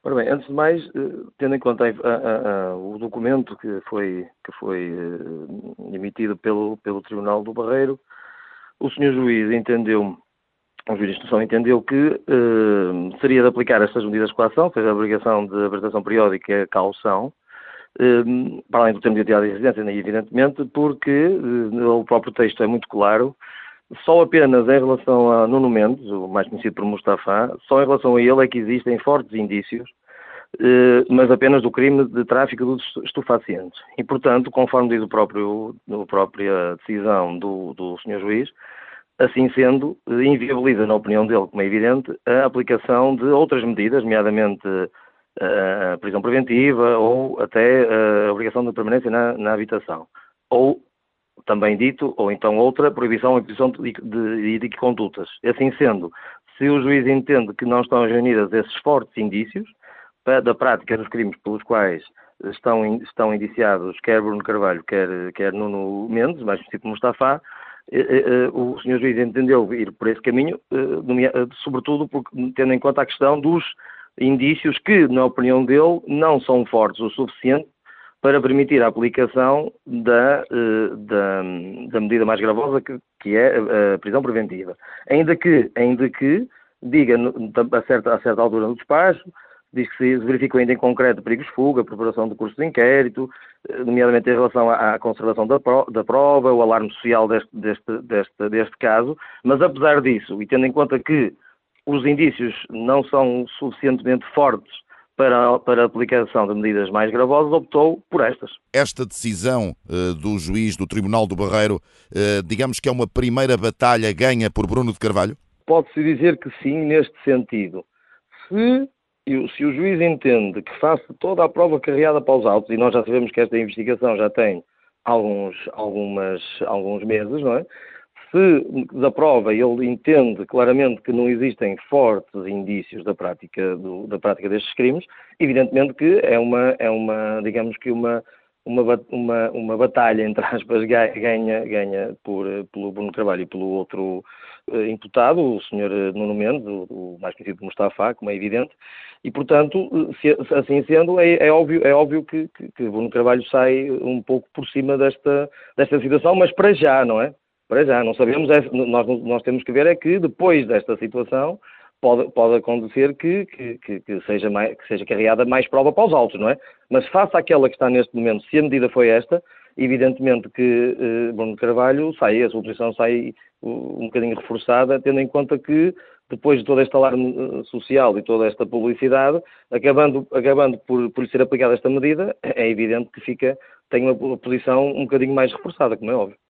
Ora bem, antes de mais, tendo em conta o documento que foi emitido pelo Tribunal do Barreiro, o senhor juiz entendeu, o juiz de instrução entendeu que seria de aplicar estas medidas de coação, seja a obrigação de apresentação periódica e a caução, para além do termo de identidade e residência, né, evidentemente, porque o próprio texto é muito claro. Só apenas em relação a Nuno Mendes, o mais conhecido por Mustafa, só em relação a ele é que existem fortes indícios, mas apenas do crime de tráfico de estupefacientes. E, portanto, conforme diz a própria decisão do Sr. Juiz, assim sendo, inviabiliza, na opinião dele, como é evidente, a aplicação de outras medidas, nomeadamente a prisão preventiva ou até a obrigação de permanência na habitação. Ou também dito, ou então outra, proibição ou imposição de condutas. Assim sendo, se o juiz entende que não estão reunidas esses fortes indícios da prática dos crimes pelos quais estão indiciados quer Bruno Carvalho, quer Nuno Mendes, mais conhecido como Mustafa, o senhor juiz entendeu ir por esse caminho, sobretudo tendo em conta a questão dos indícios que, na opinião dele, não são fortes o suficiente para permitir a aplicação da medida mais gravosa, que é a prisão preventiva. Ainda que diga, a certa altura do despacho, diz que se verificou ainda em concreto perigos de fuga, preparação de curso de inquérito, nomeadamente em relação à conservação da prova, o alarme social deste caso, mas apesar disso, e tendo em conta que os indícios não são suficientemente fortes para a aplicação de medidas mais gravosas, optou por estas. Esta decisão do juiz do Tribunal do Barreiro, digamos que é uma primeira batalha ganha por Bruno de Carvalho? Pode-se dizer que sim, neste sentido. Se o juiz entende que face toda a prova carreada para os autos, e nós já sabemos que esta investigação já tem alguns meses, não é? Se da prova ele entende claramente que não existem fortes indícios da prática destes crimes, evidentemente que é uma digamos que uma batalha, entre aspas, ganha pelo Bruno Carvalho e pelo outro imputado, o Sr. Nuno Mendes, o mais conhecido como Mustafa, como é evidente, e, portanto, assim sendo, é óbvio que Bruno Carvalho sai um pouco por cima desta situação, mas para já, não é? Para já, não sabemos, nós temos que ver é que depois desta situação pode acontecer que seja carregada mais prova para os autos, não é? Mas face àquela que está neste momento, se a medida foi esta, evidentemente que Bruno Carvalho a sua posição sai um bocadinho reforçada, tendo em conta que depois de todo este alarme social e toda esta publicidade, acabando por lhe ser aplicada esta medida, é evidente que tem uma posição um bocadinho mais reforçada, como é óbvio.